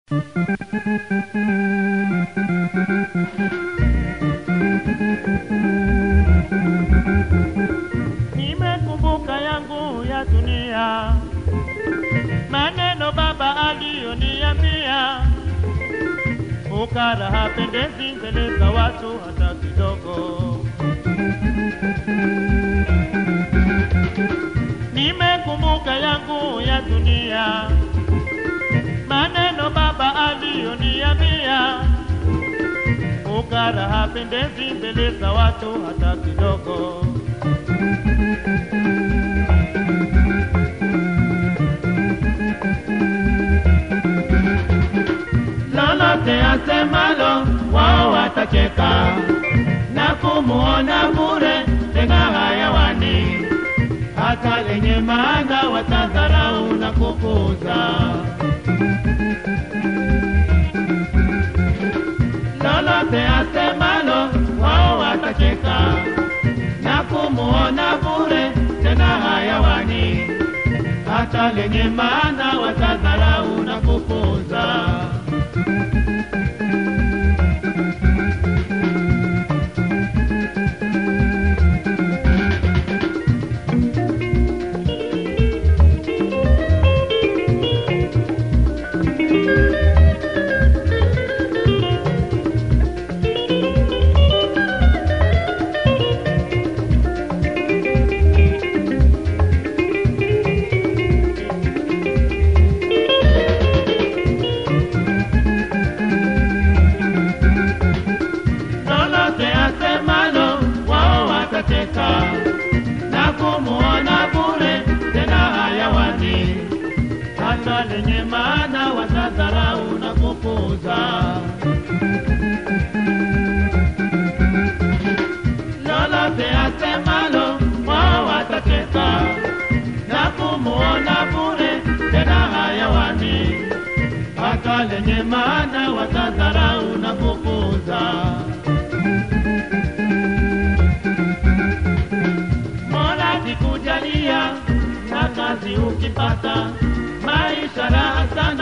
Nimekumbuka yangu ya dunia, maneno baba aliyoniambia, ukara hapendezi mbele za watu hata kidogo. Nimekumbuka yangu ya dunia, maneno baba aliyoniambia, ukara hapendezi mbele za watu hata kidogo. Lolote asemalo wao watacheka, na kumuona bure tena hayawani, hata lenye maana watadharau na kupuuza. Lolote asemalo wao watacheka, na kumuona bure tena hayawani, hata lenye maana watadharau na kupuuza. Na kumuona bure tena hayawani, hata lenye maana watadharau na kupuuza. Lolote asemalo wao watateka, na kumuona bure tena hayawani, hata lenye maana watadharau na kupuuza. Kujalia na kazi ukipata, maisha raha sana.